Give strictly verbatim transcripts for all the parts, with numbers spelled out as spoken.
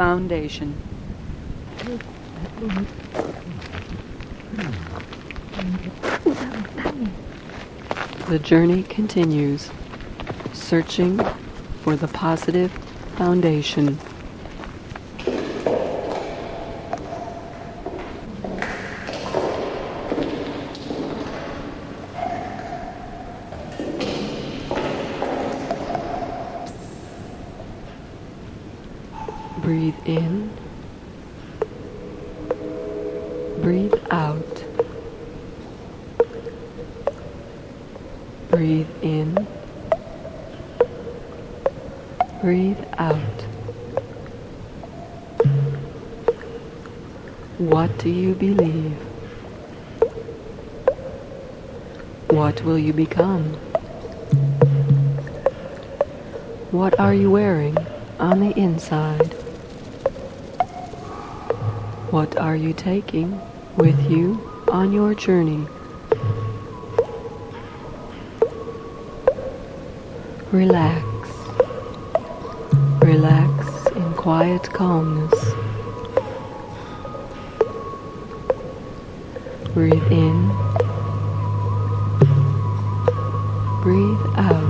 foundation. The journey continues, searching for the positive foundation. Breathe in, breathe out. Breathe in, breathe out. What do you believe? What will you become? What are you wearing on the inside? What are you taking with you on your journey? Relax. Relax in quiet calmness. Breathe in. Breathe out.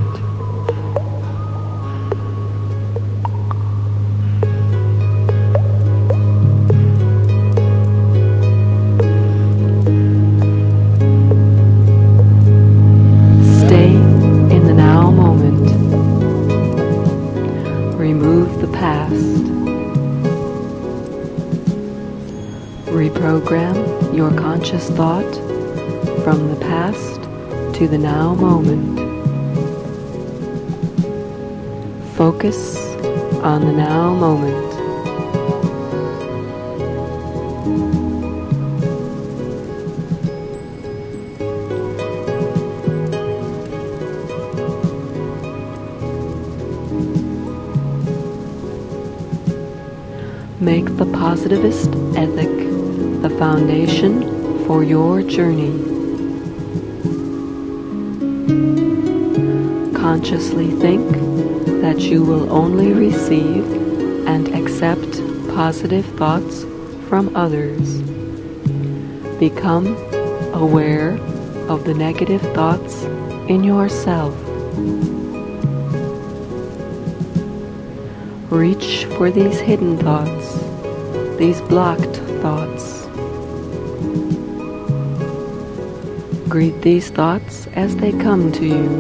Reprogram your conscious thought from the past to the now moment. Focus on the now moment. Make the positivist ethic the foundation for your journey. Consciously think that you will only receive and accept positive thoughts from others. Become aware of the negative thoughts in yourself. Reach for these hidden thoughts, these blocked thoughts. Greet these thoughts as they come to you.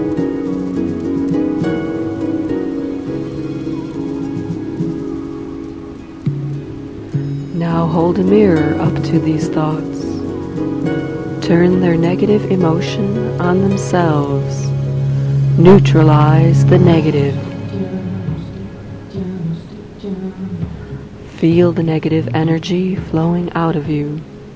Now hold a mirror up to these thoughts. Turn their negative emotion on themselves. Neutralize the negative. Feel the negative energy flowing out of you.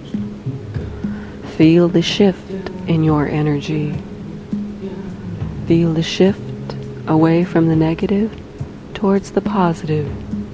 Feel the shift in your energy. Feel the shift away from the negative towards the positive.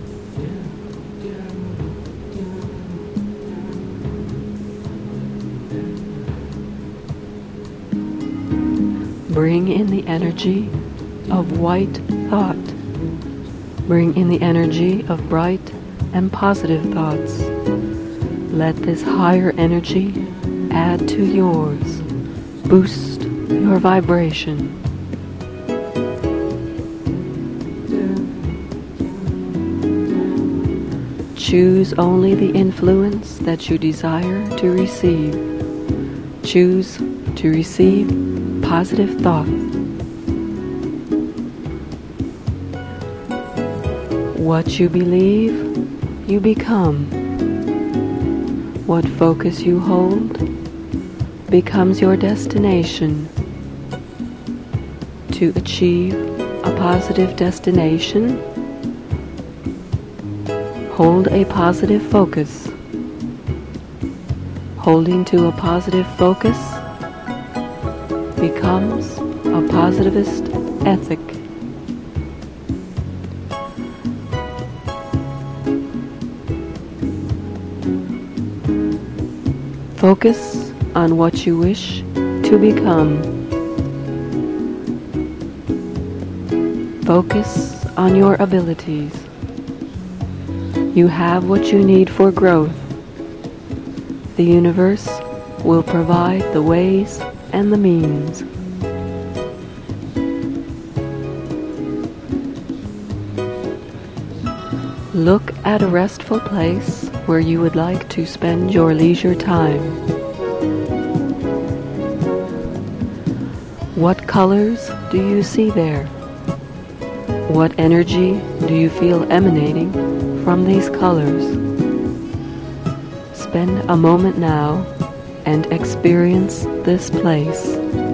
Bring in the energy of white thought. Bring in the energy of bright and positive thoughts. Let this higher energy add to yours. Boost your vibration. Choose only the influence that you desire to receive. Choose to receive positive thought. What you believe, you become. What focus you hold becomes your destination. To achieve a positive destination, hold a positive focus. Holding to a positive focus becomes a positivist ethic. Focus on what you wish to become. Focus on your abilities. You have what you need for growth. The universe will provide the ways and the means. Look at a restful place where you would like to spend your leisure time. What colors do you see there? What energy do you feel emanating from these colors? Spend a moment now and experience this place.